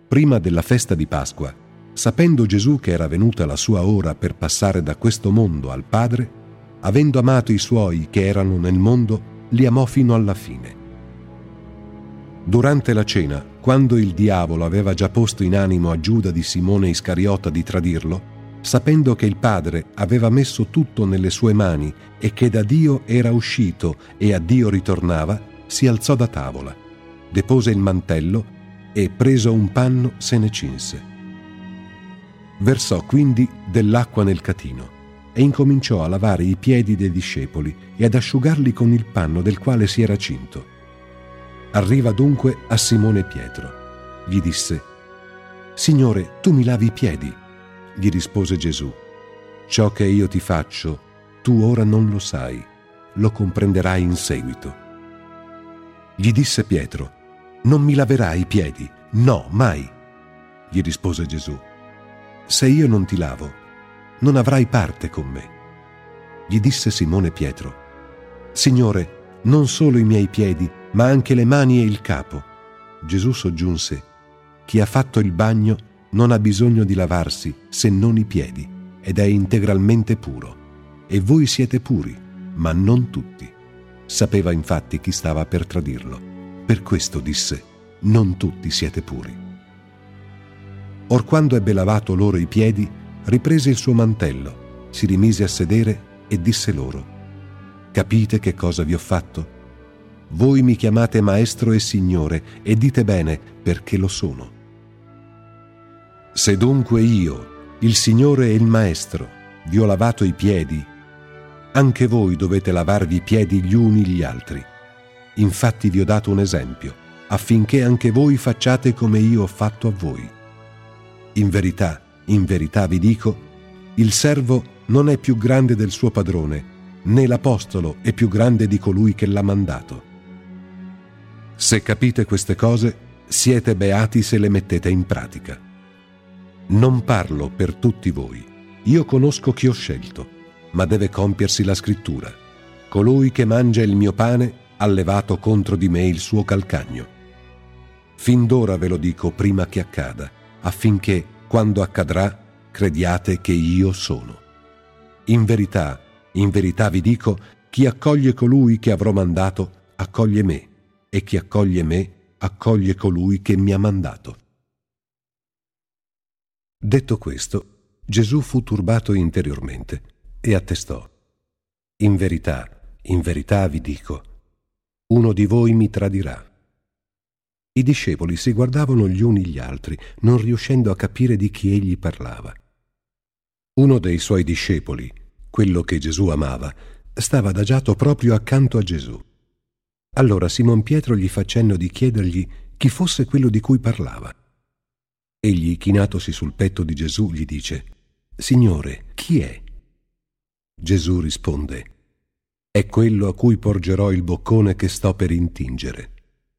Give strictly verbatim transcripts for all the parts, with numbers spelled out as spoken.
Prima della festa di Pasqua, sapendo Gesù che era venuta la sua ora per passare da questo mondo al Padre, avendo amato i suoi che erano nel mondo, li amò fino alla fine. Durante la cena, quando il diavolo aveva già posto in animo a Giuda di Simone Iscariota di tradirlo, sapendo che il Padre aveva messo tutto nelle sue mani e che da Dio era uscito e a Dio ritornava, si alzò da tavola, depose il mantello e, preso un panno, se ne cinse. Versò quindi dell'acqua nel catino e incominciò a lavare i piedi dei discepoli e ad asciugarli con il panno del quale si era cinto. Arriva dunque a Simone Pietro. Gli disse: «Signore, tu mi lavi i piedi?» Gli rispose Gesù: «Ciò che io ti faccio, tu ora non lo sai, lo comprenderai in seguito». Gli disse Pietro: «Non mi laverai i piedi?» «No, mai!» Gli rispose Gesù: «Se io non ti lavo, non avrai parte con me». Gli disse Simone Pietro: «Signore, non solo i miei piedi, ma anche le mani e il capo». Gesù soggiunse: «Chi ha fatto il bagno non ha bisogno di lavarsi se non i piedi, ed è integralmente puro. E voi siete puri, ma non tutti». Sapeva infatti chi stava per tradirlo. Per questo disse: «Non tutti siete puri». Or quando ebbe lavato loro i piedi, riprese il suo mantello, si rimise a sedere e disse loro: «Capite che cosa vi ho fatto? Voi mi chiamate Maestro e Signore, e dite bene, perché lo sono. Se dunque io, il Signore e il Maestro, vi ho lavato i piedi, anche voi dovete lavarvi i piedi gli uni gli altri. Infatti vi ho dato un esempio, affinché anche voi facciate come io ho fatto a voi. In verità, in verità vi dico, il servo non è più grande del suo padrone, né l'apostolo è più grande di colui che l'ha mandato. Se capite queste cose, siete beati se le mettete in pratica. Non parlo per tutti voi. Io conosco chi ho scelto, ma deve compiersi la scrittura. Colui che mangia il mio pane ha levato contro di me il suo calcagno. Fin d'ora ve lo dico prima che accada, affinché, quando accadrà, crediate che io sono. In verità, in verità vi dico, chi accoglie colui che avrò mandato, accoglie me, e chi accoglie me, accoglie colui che mi ha mandato». Detto questo, Gesù fu turbato interiormente e attestò: «In verità, in verità vi dico, uno di voi mi tradirà». I discepoli si guardavano gli uni gli altri, non riuscendo a capire di chi egli parlava. Uno dei suoi discepoli, quello che Gesù amava, stava adagiato proprio accanto a Gesù. Allora Simon Pietro gli fa cenno di chiedergli chi fosse quello di cui parlava. Egli, chinatosi sul petto di Gesù, gli dice: «Signore, chi è?» Gesù risponde: «È quello a cui porgerò il boccone che sto per intingere».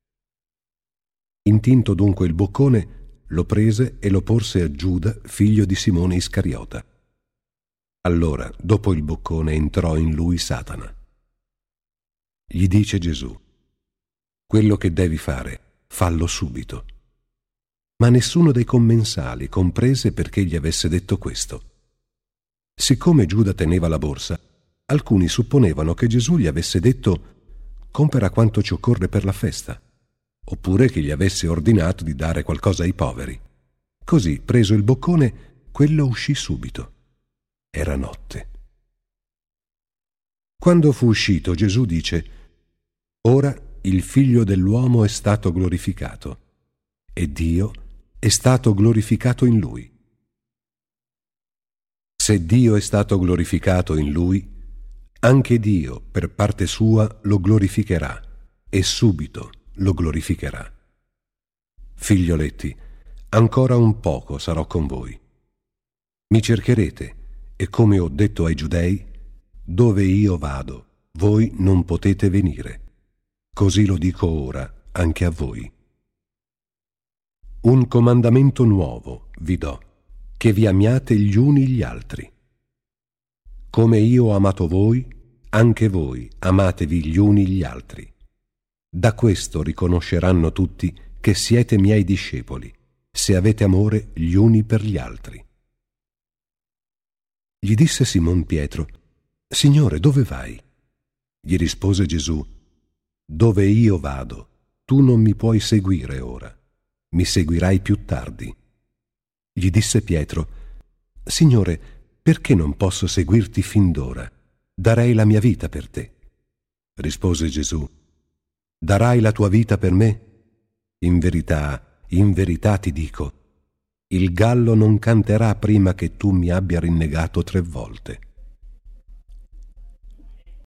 Intinto dunque il boccone, lo prese e lo porse a Giuda, figlio di Simone Iscariota. Allora, dopo il boccone, entrò in lui Satana. Gli dice Gesù: «Quello che devi fare, fallo subito». Ma nessuno dei commensali comprese perché gli avesse detto questo. Siccome Giuda teneva la borsa, alcuni supponevano che Gesù gli avesse detto: «Compera quanto ci occorre per la festa», oppure che gli avesse ordinato di dare qualcosa ai poveri. Così, preso il boccone, quello uscì subito. Era notte. Quando fu uscito, Gesù dice: «Ora il Figlio dell'uomo è stato glorificato, e Dio è stato glorificato in Lui. Se Dio è stato glorificato in Lui, anche Dio, per parte sua, lo glorificherà, e subito lo glorificherà. Figlioletti, ancora un poco sarò con voi. Mi cercherete, e come ho detto ai Giudei, dove io vado, voi non potete venire. Così lo dico ora anche a voi. Un comandamento nuovo vi do, che vi amiate gli uni gli altri. Come io ho amato voi, anche voi amatevi gli uni gli altri. Da questo riconosceranno tutti che siete miei discepoli, se avete amore gli uni per gli altri. Gli disse Simon Pietro: Signore, dove vai? Gli rispose Gesù: Dove io vado, tu non mi puoi seguire ora, mi seguirai più tardi. Gli disse Pietro: Signore, perché non posso seguirti fin d'ora? Darei la mia vita per te. Rispose Gesù: Darai la tua vita per me? In verità, in verità ti dico, il gallo non canterà prima che tu mi abbia rinnegato tre volte.